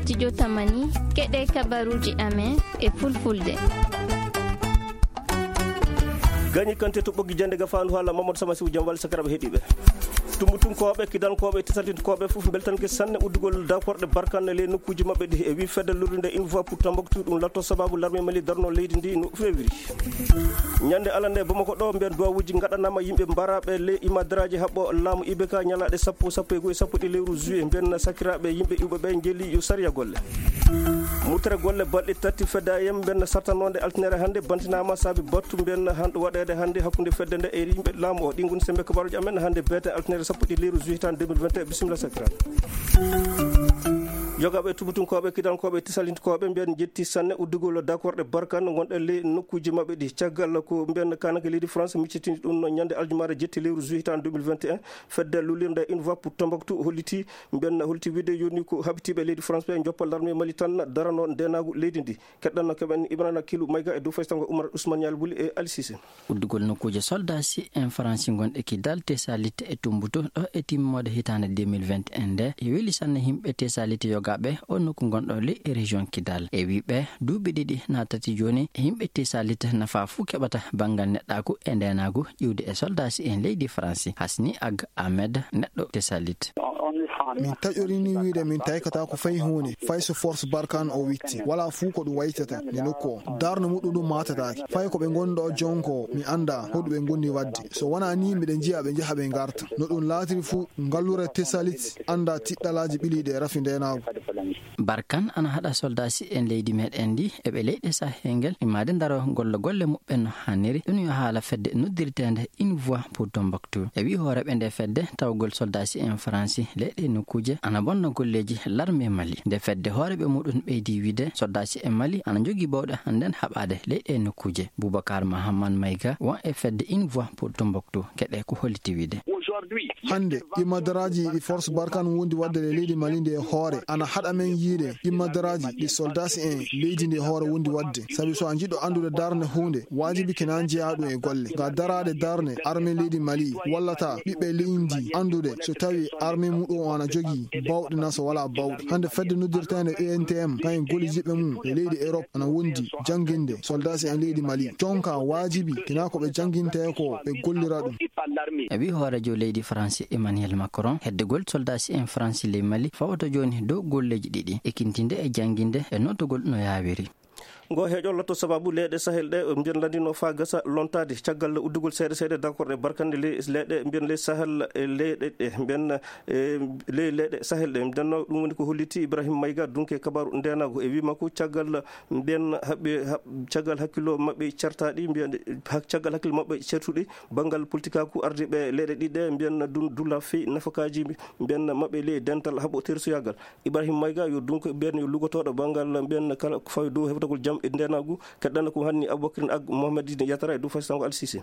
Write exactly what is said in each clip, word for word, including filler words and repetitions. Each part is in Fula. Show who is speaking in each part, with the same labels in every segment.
Speaker 1: studio Tamani keɗe kabaruji amen e fulfulde.
Speaker 2: Gagni Kanté to ɓoggi jande ga fandu haala Mamadou Samasiou Jambal sakaraɓe heeɗiɓe tumbutunkoɓe kidankoɓe tisaltinkoɓe fof beltanke sanne uddugol dakorɗe barkanne le nokkuji mabɓe ɗi e wi fedde lurde une fois pour Tombouctou ɗum latto sababu l'armée Mali darno leydi ndi no février ñande alande Bamako ɗo mbiyen duwawuji gaɗanama yimɓe mbaraɓe le imadaraji haɓɓo laamu I B K ñalaɗe sappo sappo e goye sappo ɗi lewru juillet mbiyen sakiraɓe yimɓe iwɓeɓe jeeli yo sariya golle mutere golle balɗe tati fedda yem mbiyen sartanode altinere hannde bantinama saabi battu mbiyen hanɗo waɗede hannde hakkude fedde nde e yimɓe laamu o ɗi goni sembe kabaruji amen hannde beete altinere sappo ɗi lewru juillet tan deux mille vingt et un bisimilla sakiraɓe yogaɓe tubutunkoɓe kidankoɓe tisalinkoɓe mbiyen jetti sanne uddugol dakorɗe barkan gonɗe le nokkuji mabɓe ɗi caggal ko mbiyen kanaka leydi France miccitini ɗum no ñande aljumare jetti lewru juillet tan deux mille vingt et un fedde lullirde une fois pour Tombouctou holliti mbiyen holliti widde yoni ko habitiɓe leydi France ɓe joppa l'armée Mali tan darano ndenagu leydi ndi keɗɗanno keɓen Ibrahima Kilou Mayga e dow faystango Oumar Ousmane Yal Bouli e Ali Cissé
Speaker 3: uddugol nokkuje soldat si en France gonɗe kidal tesalite e Tombouctou ɗo e timmode hitande deux mille vingt et un nde e weli sanne himɓe tesalite yoga ɓe o nokku gonɗo le région Kidal e wiɓe duuɓi ɗiɗi natati joni e yimɓe tesalite nafa fuu keɓata bangal neɗɗaku e ndenagu ƴiwde e soldasi en leydi France Hasni Ag Ahmed neɗɗo tesalite
Speaker 4: min taƴorini wiide min taykata ko fayi hunde fay so force barkan o witti wala fuu ko ɗum waytata nde nokku o darno muɗum ɗum matatake fay ko ɓe gonɗo jonko mi anda hoɗu ɓe gonni wadde so wona ni miɗen jiya ɓe jaaha ɓe garta no ɗum laatiri fuu ngallure tesalit anda tiɗɗalaji ɓiliɗe rafi ndenago
Speaker 3: barkan ana haɗa soldasi en leydi meɗen ndi eɓe leyɗe sahengel imade daro golle golle muɓɓen no hanniri ɗum yo haala fedde noddirtede une voix pour Tombouctou e wi hooreɓe nde fedde tawgol soldasi en France leyɗe nokkuje ana bonna golleji l'armée Mali nde fedde hooreɓe muɗum ɓeydi wiide soldasi en Mali ana jogui bawɗe hannden haɓade leyɗe nokkuje Boubacar Mahamane Mayga won e fedde une voix pour Tombouctou keɗe ko holliti wiide
Speaker 4: hande imadaraji ɗi force barkan wondi wadde le leydi Mali nde hoore ana haɗa men yiide imadaraji ɗi soldasi en leydi nde hoore wondi wadde sabi so a jiɗɗo andude darne hunde wajibi kina jeeyaɗum e golle ga darade darne armée leydi Mali wallata ɓiɓɓe leydi andude so tawi armée muɗum o ana jogui bawɗe na so wala bawɗe hande fedde noddirtede E N T M kayen goli jiɓɓe mum e leydi Europe ana wondi jangguinde soldasi en leydi Mali jonka wajibi kina ko ɓe jangguinte ko ɓe gollira ɗum
Speaker 3: e wi hoorejo leydi France Emmanuel Macron heddegol soldasi en France ley Mali fawato joni dow golleji ɗiɗi ekintinde e jangguinde e noddugol no yawiri
Speaker 2: ngo heeƴo lotto sababu leyɗe Sahel ɗe mbiyen landino fa gasa lontade caggal uddugol seeɗa seeɗa d'accord e barkande le leyɗe mbiyen ley Sahel e leyɗe ɗe mbiyen ley leyɗe Sahel ɗe denno ɗum woni ko holliti Ibrahima Mayga dunke kabaru ndenago e wimako caggal mbiyen haɓɓe caggal hakkillo mabɓe cartaɗi mbiyen caggal hakkille mabɓe certuɗi banggal politikaku ardiɓe leyɗe ɗiɗe mbiyen dulla fi nafakaji mbiyen mabɓe ley dental haɓo tersoyagal Ibrahima Mayga yo dunko mbiyen yo lugotoɗo banggal mbiyen kala ko fawi dow heɓtagol jam e ndenagu keɗɗanno ko hanni Aboubacry Ag Mohamed Yatara e dow faysango Al Cissé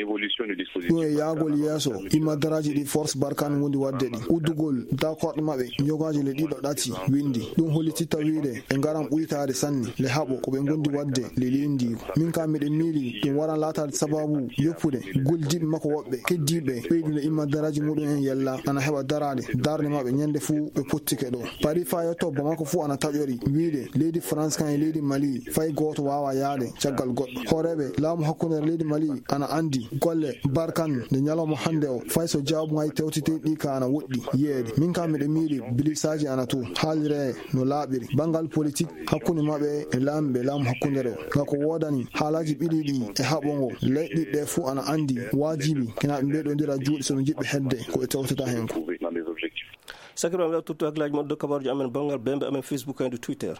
Speaker 4: ɗum e yaagol yeeso imadaraji ɗi force barkan wondi wadde ɗi uddugol d'accord maɓɓe jogaji le ɗiɗo ɗati windi ɗum hollititta wiide ɓe garan ɓuytade sanni le haɓo ko ɓe gondi wadde le leydigo min ka miɗen miili ɗum waran latade sababu yoppude goldiɓe makko woɓɓe keddiɓe ɓeydude imadaraji muɗum en yella ana heɓa darade darde maɓɓe ñande fuu ɓe pottike ɗo paari fa yetto Bamako fuu ana taƴori wiide leydi France kan e leydi Mali fay goto wawa yaade caggal goɗɗo hooreɓe laamu hakkude leydi Mali ana andi golle barkan nde ñalawma hande o fay so jawbugaji tewtiteɗi ka ana woɗɗi yeede min kam miɗe miiɗi bilisaji ana to haalire no laaɓiri bangal politique hakkude mabɓe e laamɓe laamu hakkudere o ngako wodani haalaji ɓiɗiɗi e haɓogo leyɗi ɗe fuu ana andi wajibi kinaɓe mbeɗodira juuɗe soɓe jiɓɓe hedde koɓe tewtata hen ko
Speaker 2: sakiraɓe ɓe tutto hakkillaji moɗo kabaruji amen bangal bembe amen Facebook e Twitter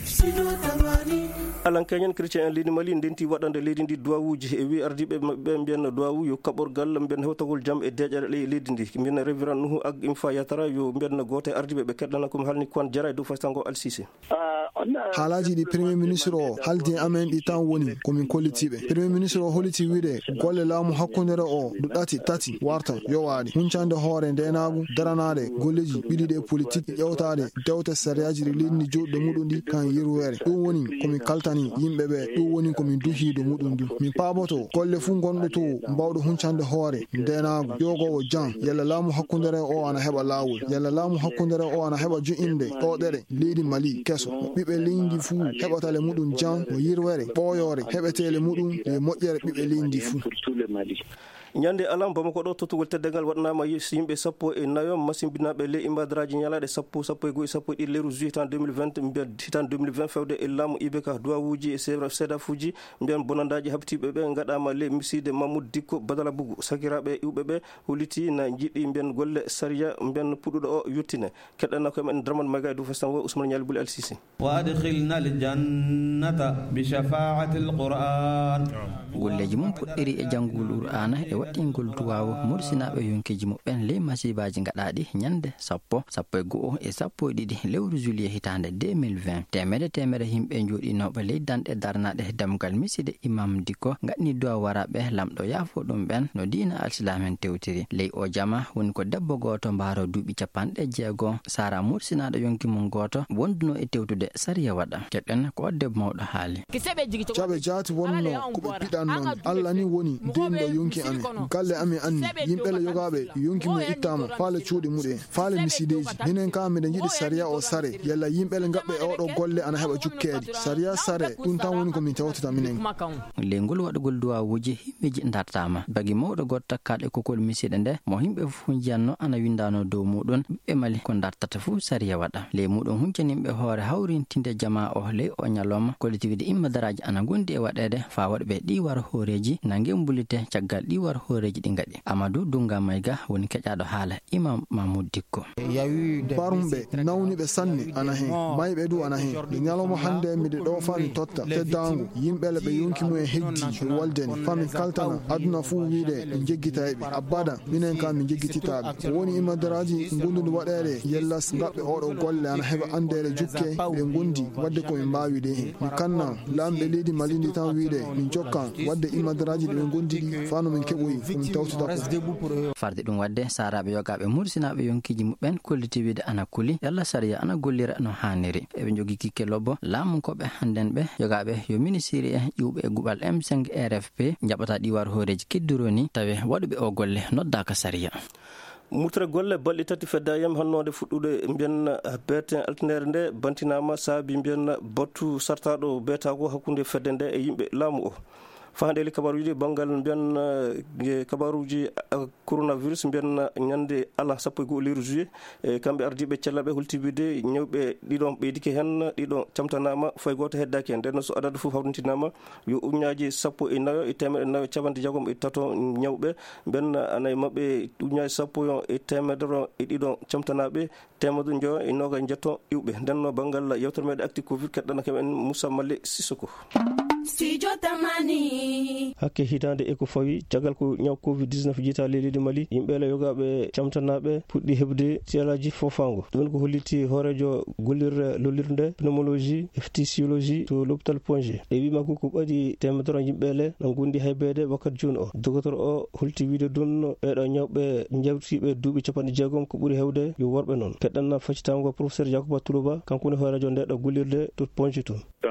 Speaker 2: alan keñen chrétien en leydi Mali ndenti waɗande leydi ndi duwawuji e wi ardiɓe ɓe mbiyen duwawu yo kaɓorgal mbiyen hewtagol jaam e deƴere leydi ndi mbiyen révérend Nuhu Ag Imfa Yatara yo mbiyen goto e ardiɓe ɓe keɗɗana komi halni Kone Diarra e dow faysango Al Cissé
Speaker 4: haalaji ɗi premier ministre o haldi amen ɗi tan woni komin kollitiɓe premier ministre o holliti wiide golle laamu hakkudere o ɗo ɗati tati warta yowaɗi huncande hoore ndenagu daranade golleji ɓiɗiɗe politique ƴewtade dewte sariyaji ɗi leydi ndi joɗɗo muɗum ɗi kan yirwere ɗum woni komin kaltan huccani yimɓe ɓe ɗum woni komin duhiido muɗum du min paaboto golle fuu gonɗo to mbawɗo huncande hoore ndenago yogowo jan yalla laamu hakkundere o ana heɓa laawol yalla laamu hakkundere o ana heɓa jo'inde ɗoɗere leydi Mali keso ɓiɓɓe leydi fuu heɓatale muɗum jan no yirwere ɓooyore heɓetele muɗum e moƴƴere ɓiɓɓe leydi fuu.
Speaker 2: ñande alam bamako ɗo tottugol teddengal waɗanama yimɓe sappo e nayo masimbinaɓe le imbadaraji ñalaɗe sappo sappo e goyi sappo e ɗiɗi leyru juillet tan deux mille vingt mbiyan hitan deux mille vingt fewde e laamu ibeka duwawuji e seedafuji mbiyan bonandaji habtiɓe ɓe gaɗama le miside Mamoudou Dicko Badala Bougou sakiraɓe iwɓe ɓe holliti na jiɗɗi mbiyan golle saria mbiyan puɗɗuɗo o yettine keɗɗanna ko men Dramane Maga du fastan wo Ousmane Ñali Bouli Al-Sisi
Speaker 5: wa adkhilna al-jannata bi shafa'ati al-Qur'an
Speaker 3: golleji mum puɗɗiri e janngol Qur'ana e waɗɗingol duwawo mursinaɓe yonkeji muɓɓen ley masibaji gaɗaɗi ñande sappo sappo e go'o e sappo e ɗiɗi lewru juillet hitande deux mille vingt temede temere yimɓe joɗinoɓe ley danɗe darnaɗe damgal miside Imam Dicko gaɗni duwa waraɓe lamɗo yaafo ɗum ɓen no dina alsilamen tewtiri ley o jama woni ko debbo goto mbaro duuɓi capanɗe jeegom sara mursinaɗo yonki mum goto wonduno e tewtude sariya waɗa keɗɗen ko debbo mawɗo haali
Speaker 4: caɓe jaati wonno koɓe piɗan noon Allah ni woni denɗo yonki amen galle amin anni yimɓele yogaɓe yonki mum ittama faale cuuɗi muɗe faale misideji minen ka miɗen jiɗi sariya o sare yalla yimɓele gaɓɓe oɗo golle ana heɓa jukkede sariya sare ɗum tan woni komin tewtata minen
Speaker 3: lengol waɗugol duwawuji himɓeji dartama bagi mawɗo goto takkaɗo e kokol misiɗe nde mo yimɓe fo jiyanno ana windano dow muɗum ɓiɓɓe Mali ko dartata fuu sariya waɗa ley muɗum huncaniɓe hoore hawrintinde jama o ley o ñalawma collectivité immodaraji ana gondi e waɗede fa waɗɓe ɗi war hooreji nangue mbulite caggal ɗi war hooreji ɗi gaɗi Amadou Dunga Mayga woni keƴaɗo haala Imam Mamoudou Dicko
Speaker 4: barumɓe nawniɓe sanne ana hen mayɓe du ana hen ɗe ñalawma hande miɗe ɗo fa mi totta teddago yimɓele ɓe yonki mum e heddi e waldeni famin kaltana aduna fuu wiide ɓe jeggitaɓe abada minen kam mi jeggititaɓe woni immodaraji gondude waɗede yellas gaɓɓe oɗo golle ana heɓa andere jukke ɓe gondi wadde komin mbawi de hen mi kanna lamɓe leydi Mali ndi tan wiide min jokkan wadde immodaraji ɗe ɓe gondi ɗi fano min keɓoyi komin tawtita
Speaker 3: farde ɗum wadde saraɓe yogaɓe mursinaɓe yonkiji muɓɓen kollitiwide ana kuli yalla sariya ana gollira no hanniri eɓe jogui kikke lobbo laamu koɓe hannden ɓe yogaɓe yo ministére e ƴiwɓe e guɓal M cinq R F P jaɓata ɗiwar hooreji keddironi tawi waɗuɓe o golle noddaka sariya
Speaker 2: mutre golle balɗe tati feddayam hannode fuɗɗude mbiyen beeten altinere nde bantinama saabi mbiyen battu sartaɗo beetago hakkude fedde nde e yimɓe laamu o fahandeli kabaruji banggal mbiyen kabaruji coronavirus mbiyen ñande ala sappo e goho leyru juillet e kamɓe ardiɓe cellaɓe hultibide ñewɓe ɗiɗon ɓeydike hen ɗiɗon camtanama fay goto heddaki hen nden so adadu foof hawrintinama yo uñaji sappo e nayo e temedde nayo capanɗe jeegom e tato ñewɓe mbiyen anayi mabɓe uñaji sappo e temedere e ɗiɗon camtanaɓe temedde jo e noga jetto iwɓe ndenno banggal yewtere meɗe acti covid keɗɗana kemen Moussa Malle Sissoko
Speaker 6: Studio Tamani
Speaker 2: hakke hitande eko fawi caggal ko ñaw covid dix-neuf jiita leydi Mali yimɓele yogaɓe camtanaɓe puɗɗi hebde cialaji fofango ɗum ko holliti hoorejo gollirde lollirde pneumologie e physiologie to l'hôpital Point G e wima ko ko ɓaɗi temedere yimɓele no gondi haybede wakkati joni o docteur o holti wiide ɗum ɓeɗo ñawɓe jewtiɓe duuɓi capanɗe jeegom ko ɓuuri hewde yo worɓe noon keɗɗanna faccitango professeur Yacouba Toulouba kanko woni hoorejo ndeɗo gollirde to Point G to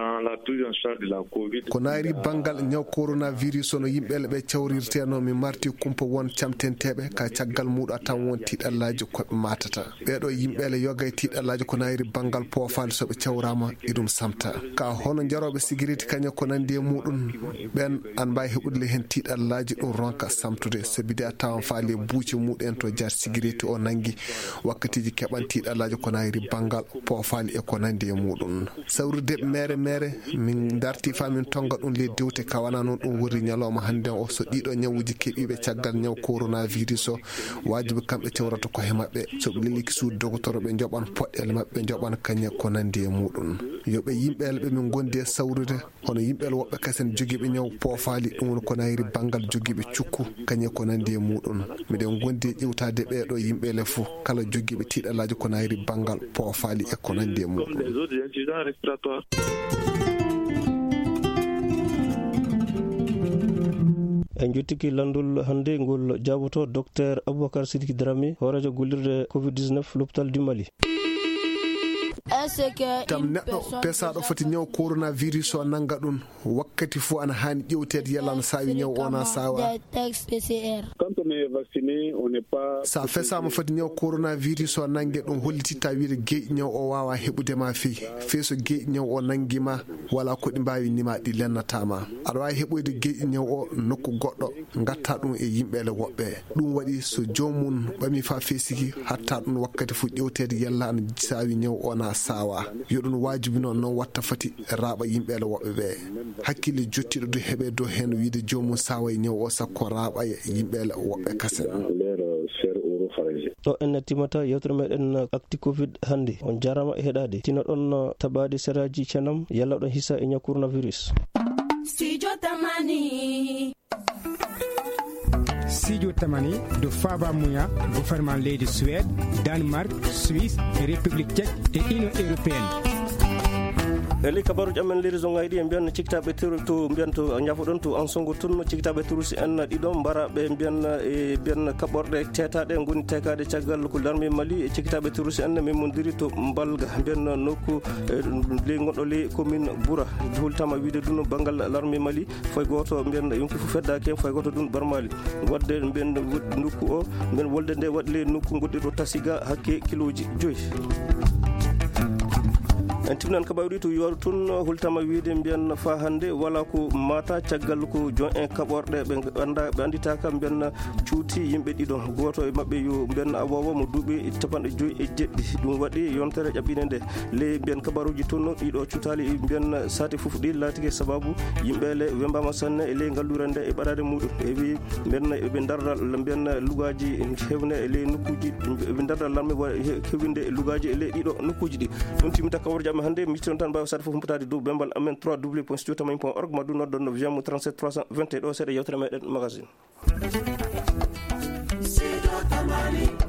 Speaker 7: ko naari bangal ñaw coronavirus ono yimɓele ɓe cawrirteno mi marti kumpa won camtenteɓe ka caggal muɗum a tan won tiɗallaji koɓe matata ɓeɗo yimɓele yoga e tiɗallaji ko naari bangal poofali soɓe cawrama iɗum samta ka hono jaroɓe sécurité kañum ko nandi e muɗum ɓen an mbawi heɓude hen tiɗallaji ɗum ronka samtude sabide a tawan faali buuci muɗen to jar sécurité o nangui wakkatiji keɓan tiɗallaji ko naari bangal poofali e ko nandi e muɗum sawrude mere mere min darti famin tonga ɗum le dewte kawana noon ɗum wori ñalawma hande o so ɗiɗo ñawuji keeɓiɓe caggal ñaw coronavirus o wajibi kamɓe cewrata koye mabɓe soɓe leliki suudu docteur ɓe joɓan poɗɗele mabɓe joɓan kañe ko nandi e muɗum yoɓe yimɓele ɓe min gondi e sawrude hono yimɓele woɓɓe kasen joguiɓe ñaw poofali ɗum woni ko nayri banggal joguiɓe cukku kañe ko nandi e muɗum miɗen gondi e ƴewtade ɓeɗo yimɓele fo kala joguiɓe tiɗalaji ko nayri banggal poofali e ko nandi e muɗum
Speaker 2: en jottiki landol hande ngol jaboto docteur Aboubacar Sidiki Dramé hoorejo gollirde covid dix-neuf l'hôpital du Mali.
Speaker 7: tam neɗɗo pesaɗo foti ñaw coronavirus o nanga ɗum wakkati fo ana hani ƴewtede yalla no sawi ñaw ona sawa sa fesama foti ñaw coronavirus o nangue ɗum hollititta wiide gueƴi ñaw o wawa heɓudema feyi fe so gueƴi ñaw o nanguima wala koɗi mbawi nima ɗi lennatama aɗa wawi heɓoyde gueƴi ñaw o nokku goɗɗo gatta ɗum e yimɓele woɓɓe ɗum waɗi so jomum ɓami fa fesiki hatta ɗum wakkati fo ƴewtede yalla ana sawi ñaw ona sawa yo ɗum wajibi noon noon watta fati raaɓa yimɓele woɓɓe ɓe hakkille jottiɗo do heeɓe dow hen wiide jomum sawa e ñaw o sakko raaɓa yimɓele woɓɓe kasen
Speaker 2: ɗo en timata yewtere meɗen acti covid hannde on jarama e heɗade tina ɗon tabade seraji cenam yalla ɗon hissa e ñaw coronavirus.
Speaker 6: Studio Tamani
Speaker 8: Studio Tamani do Faba Mouya gouvernement leydi Suède, Danemark, Suisse, République tchèque et Union européenne.
Speaker 2: eli kabaruji amen lirison ngayɗi e mbiyan ciktaɓe teru to mbiyan to ñafoɗon to en songo tun ciktaɓe terusi en ɗiɗon mbara ɓe mbiyan e mbiyan kaɓorɗe tetaɗe goni tekade caggal ko l'armée Mali e ciktaɓe terusi en min modiri to Mbalga mbiyan nokku ley gonɗo ley commune Boura hultama wiide ɗum banggal l'armée Mali foy goto mbiyan yonki fof feddaki hen foy goto ɗum Barmali wadde mbiyan nokku o mbiyan wolde nde waɗi ley nokku goɗɗiɗo Tasiga hakke kiloji joyyi. en timnan kaɓawɗi to yoru tun hultama wiide mbiyan fa hannde wala ko mata caggal ko jon en kaɓorɗe ɓe anda ɓe anditaka mbiyan cuuti yimɓe ɗiɗon goto e mabɓe yo mbiyan awowo mo duuɓi capanɗe joyyi e jeɗɗi ɗum waɗi yontere ƴaɓɓine nde ley mbiyan kabaruji tun ɗiɗo cuutali mbiyan sati foof ɗi laatike sababu yimɓele wembama sanne e ley ngallure nde e ɓaɗade muɗum e wi mbiyan eɓe dardal mbiyan lugaji hewne e ley nokkuji eɓe dardal larme hewinde e lugaji e ley ɗiɗo nokkuji ɗi ɗum timita kabaruji amen hannde mitton tan mbawi sade foof mbatade dow bembal amen trois w point studio tamani point org madu noddon viamu trente-sept trois cent vingt et un ɗo seeɗa yewtere meɗen magazine.